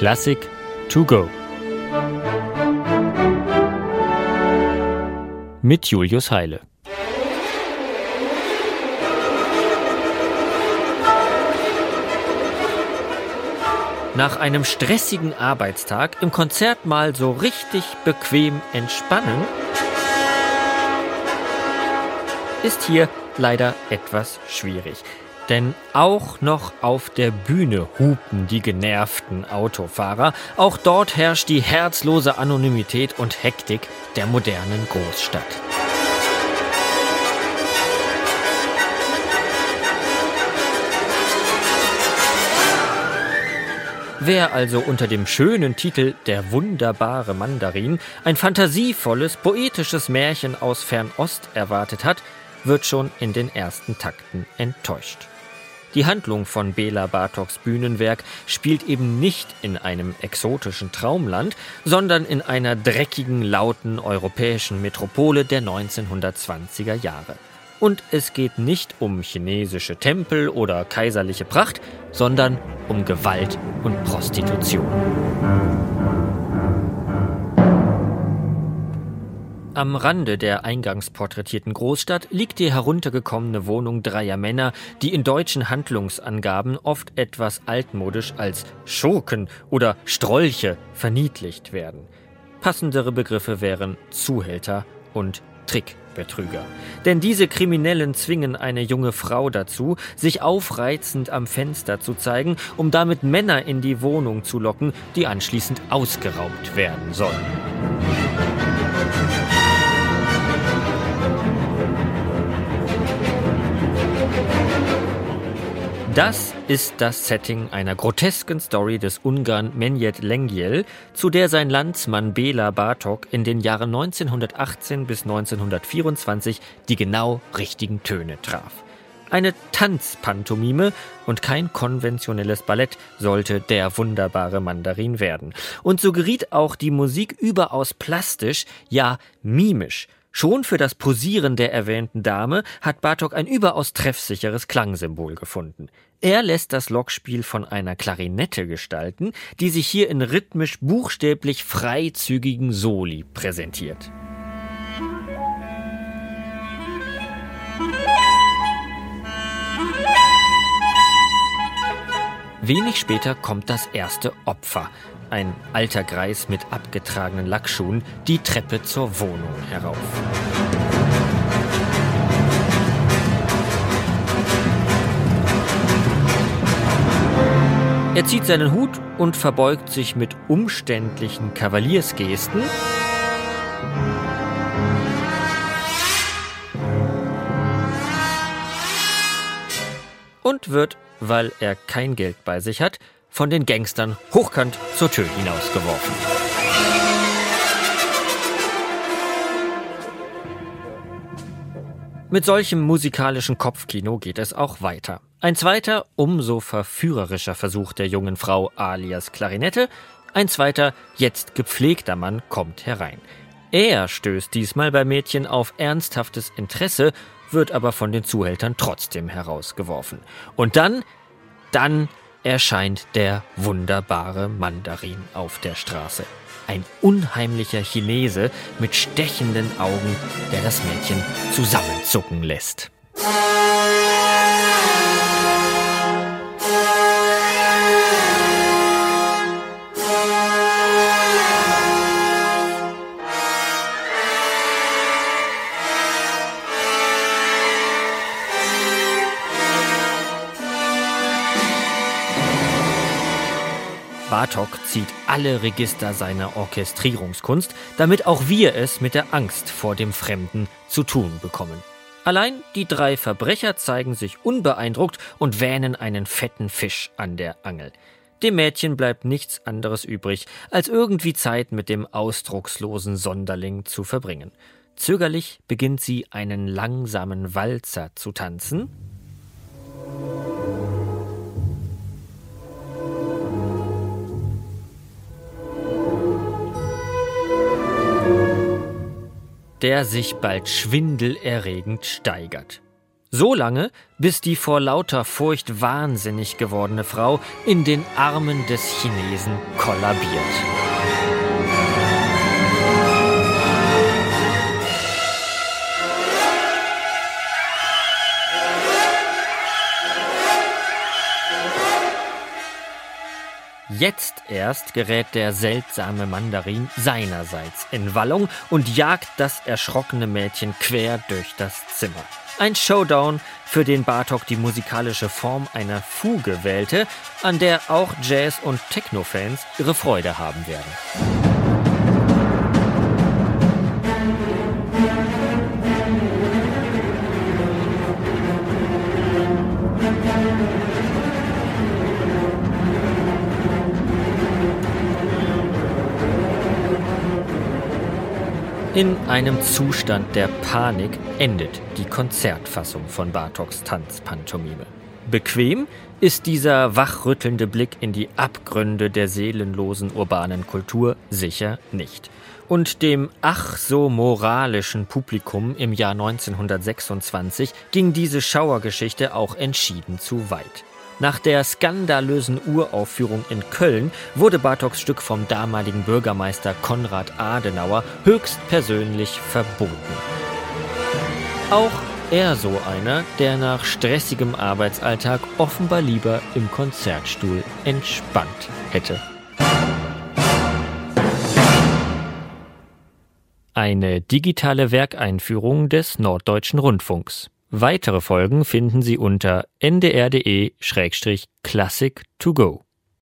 Klassik to go. Mit Julius Heile. Nach einem stressigen Arbeitstag im Konzert mal so richtig bequem entspannen, ist hier leider etwas schwierig. Denn auch noch auf der Bühne hupen die genervten Autofahrer. Auch dort herrscht die herzlose Anonymität und Hektik der modernen Großstadt. Wer also unter dem schönen Titel »Der wunderbare Mandarin« ein fantasievolles, poetisches Märchen aus Fernost erwartet hat, wird schon in den ersten Takten enttäuscht. Die Handlung von Bela Bartoks Bühnenwerk spielt eben nicht in einem exotischen Traumland, sondern in einer dreckigen, lauten europäischen Metropole der 1920er Jahre. Und es geht nicht um chinesische Tempel oder kaiserliche Pracht, sondern um Gewalt und Prostitution. Am Rande der eingangs porträtierten Großstadt liegt die heruntergekommene Wohnung dreier Männer, die in deutschen Handlungsangaben oft etwas altmodisch als Schurken oder Strolche verniedlicht werden. Passendere Begriffe wären Zuhälter und Trickbetrüger. Denn diese Kriminellen zwingen eine junge Frau dazu, sich aufreizend am Fenster zu zeigen, um damit Männer in die Wohnung zu locken, die anschließend ausgeraubt werden sollen. Das ist das Setting einer grotesken Story des Ungarn Menjet Lengyel, zu der sein Landsmann Bela Bartok in den Jahren 1918 bis 1924 die genau richtigen Töne traf. Eine Tanzpantomime und kein konventionelles Ballett sollte Der wunderbare Mandarin werden. Und so geriet auch die Musik überaus plastisch, ja mimisch. Schon für das Posieren der erwähnten Dame hat Bartok ein überaus treffsicheres Klangsymbol gefunden. Er lässt das Lockspiel von einer Klarinette gestalten, die sich hier in rhythmisch buchstäblich freizügigen Soli präsentiert. Wenig später kommt das erste Opfer. Ein alter Greis mit abgetragenen Lackschuhen die Treppe zur Wohnung herauf. Er zieht seinen Hut und verbeugt sich mit umständlichen Kavaliersgesten und wird, weil er kein Geld bei sich hat, von den Gangstern hochkant zur Tür hinausgeworfen. Mit solchem musikalischen Kopfkino geht es auch weiter. Ein zweiter, umso verführerischer Versuch der jungen Frau alias Klarinette, ein zweiter, jetzt gepflegter Mann kommt herein. Er stößt diesmal bei Mädchen auf ernsthaftes Interesse, wird aber von den Zuhältern trotzdem herausgeworfen. Und dann erscheint der wunderbare Mandarin auf der Straße. Ein unheimlicher Chinese mit stechenden Augen, der das Mädchen zusammenzucken lässt. Bartok zieht alle Register seiner Orchestrierungskunst, damit auch wir es mit der Angst vor dem Fremden zu tun bekommen. Allein die drei Verbrecher zeigen sich unbeeindruckt und wähnen einen fetten Fisch an der Angel. Dem Mädchen bleibt nichts anderes übrig, als irgendwie Zeit mit dem ausdruckslosen Sonderling zu verbringen. Zögerlich beginnt sie einen langsamen Walzer zu tanzen. der sich bald schwindelerregend steigert. So lange, bis die vor lauter Furcht wahnsinnig gewordene Frau in den Armen des Chinesen kollabiert. Jetzt erst gerät der seltsame Mandarin seinerseits in Wallung und jagt das erschrockene Mädchen quer durch das Zimmer. Ein Showdown, für den Bartók die musikalische Form einer Fuge wählte, an der auch Jazz- und Techno-Fans ihre Freude haben werden. In einem Zustand der Panik endet die Konzertfassung von Bartóks Tanzpantomime. Bequem ist dieser wachrüttelnde Blick in die Abgründe der seelenlosen urbanen Kultur sicher nicht. Und dem ach so moralischen Publikum im Jahr 1926 ging diese Schauergeschichte auch entschieden zu weit. Nach der skandalösen Uraufführung in Köln wurde Bartóks Stück vom damaligen Bürgermeister Konrad Adenauer höchstpersönlich verboten. Auch er so einer, der nach stressigem Arbeitsalltag offenbar lieber im Konzertstuhl entspannt hätte. Eine digitale Werkeinführung des Norddeutschen Rundfunks. Weitere Folgen finden Sie unter ndr.de/classic2go.